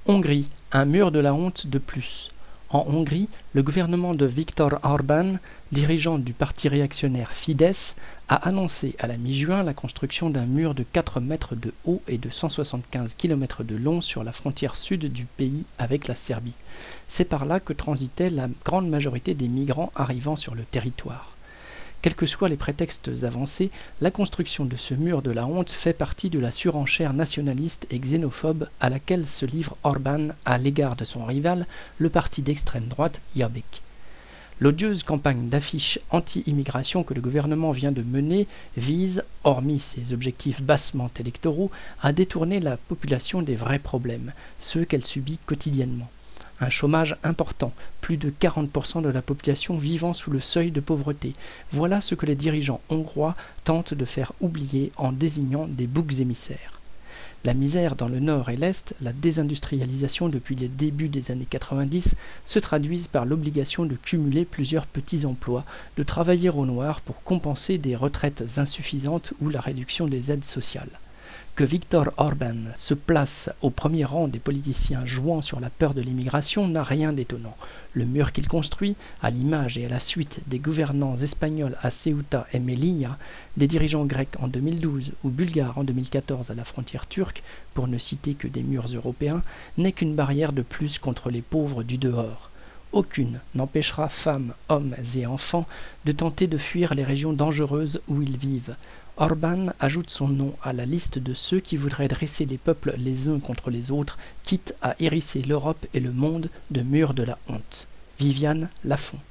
Hongrie, un mur de la honte de plus. En Hongrie, le gouvernement de Viktor Orbán, dirigeant du parti réactionnaire Fidesz, a annoncé à la mi-juin la construction d'un mur de 4 mètres de haut et de 175 km de long sur la frontière sud du pays avec la Serbie. C'est par là que transitait la grande majorité des migrants arrivant sur le territoire. Quels que soient les prétextes avancés, la construction de ce mur de la honte fait partie de la surenchère nationaliste et xénophobe à laquelle se livre Orbán à l'égard de son rival, le parti d'extrême droite Jobbik. L'odieuse campagne d'affiches anti-immigration que le gouvernement vient de mener vise, hormis ses objectifs bassement électoraux, à détourner la population des vrais problèmes, ceux qu'elle subit quotidiennement. Un chômage important, plus de 40% de la population vivant sous le seuil de pauvreté. Voilà ce que les dirigeants hongrois tentent de faire oublier en désignant des boucs émissaires. La misère dans le nord et l'est, la désindustrialisation depuis les débuts des années 90 se traduisent par l'obligation de cumuler plusieurs petits emplois, de travailler au noir pour compenser des retraites insuffisantes ou la réduction des aides sociales. Que Viktor Orbán se place au premier rang des politiciens jouant sur la peur de l'immigration n'a rien d'étonnant. Le mur qu'il construit, à l'image et à la suite des gouvernants espagnols à Ceuta et Melilla, des dirigeants grecs en 2012 ou bulgares en 2014 à la frontière turque, pour ne citer que des murs européens, n'est qu'une barrière de plus contre les pauvres du dehors. Aucune n'empêchera femmes, hommes et enfants de tenter de fuir les régions dangereuses où ils vivent. Orbán ajoute son nom à la liste de ceux qui voudraient dresser les peuples les uns contre les autres, quitte à hérisser l'Europe et le monde de murs de la honte. Viviane Lafont.